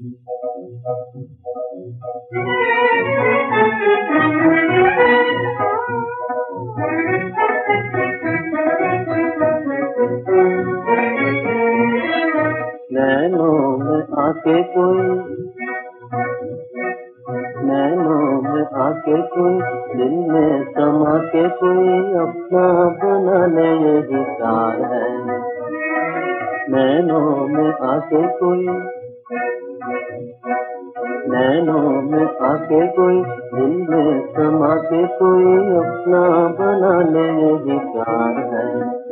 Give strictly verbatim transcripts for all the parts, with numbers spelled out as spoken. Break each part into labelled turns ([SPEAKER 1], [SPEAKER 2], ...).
[SPEAKER 1] नैनों में आके कोई, नैनों में आके कोई, दिल में समा के कोई अपना बना ले, यही प्यार है। नैनों में आके कोई, नैनों में आके कोई, दिल में समा के कोई अपना बना ले, यही प्यार है।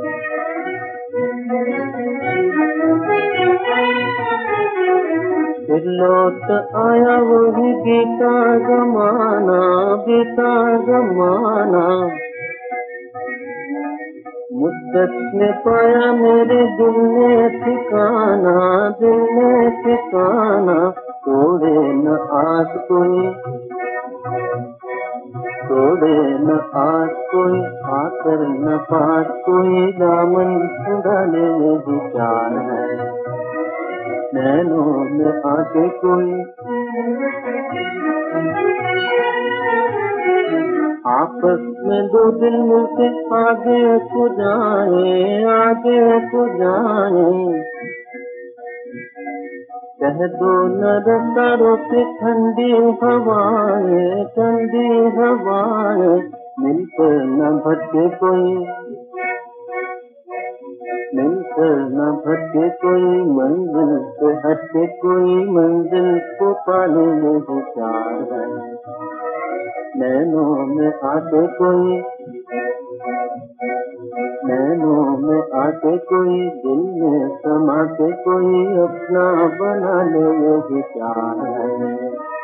[SPEAKER 1] फिर लौट आया वही बीता ज़माना, बीता ज़माना। मुद्दत में पाया मेरे दिल ने ठिकाना, दिल ने ठिकाना। तोड़े न आस कोई, तोड़े न आस कोई, आकर न पास कोई, दामन छुड़ा ले, यही प्यार है। नैनों में आके कोई, आपस में दो दिल मिलके आगे को जाए, आगे को जाए। कह दो न रसारों से ठंडी हवाएं, ठंडी हवाएं। मिलकर न भटके कोई, मिलकर न भटके कोई, मंजिल से हटके कोई, मंजिल को पाने, यही प्यार है। नैनों में आके कोई, नैनों में आके कोई, दिल में समा के कोई अपना बना ले, यही प्यार है।